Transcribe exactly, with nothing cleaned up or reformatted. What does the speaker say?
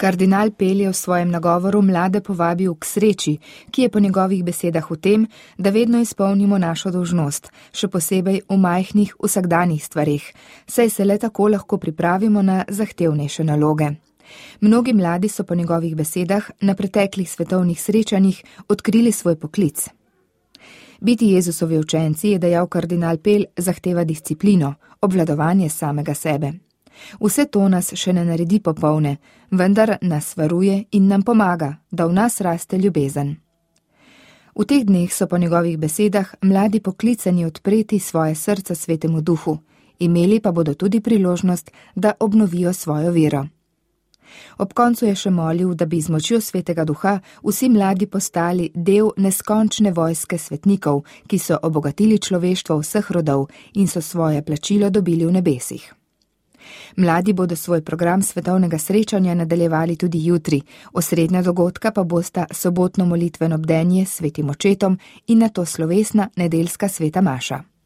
Kardinal Pell je v svojem nagovoru mlade povabil k sreči, ki je po njegovih besedah v tem, da vedno izpolnimo našo dolžnost, še posebej v majhnih vsakdanjih stvareh, saj se le tako lahko pripravimo na zahtevnejše naloge. Mnogi mladi so po njegovih besedah na preteklih svetovnih srečanjih odkrili svoj poklic. Biti Jezusovi učenci, je dejal kardinal Pell, zahteva disciplino, obvladovanje samega sebe. Vse to nas še ne naredi popolne, vendar nas varuje in nam pomaga, da v nas raste ljubezen. V teh dneh so po njegovih besedah mladi poklicani odpreti svoje srca Svetemu Duhu, imeli pa bodo tudi priložnost, da obnovijo svojo vero. Ob koncu je še molil, da bi z močjo Svetega Duha vsi mladi postali del neskončne vojske svetnikov, ki so obogatili človeštvo vseh rodov in so svoje plačilo dobili v nebesih. Mladi bodo svoj program svetovnega srečanja nadaljevali tudi jutri, osrednja dogodka pa bosta sobotno molitveno bdenje s svetim očetom in nato slovesna nedeljska sveta maša.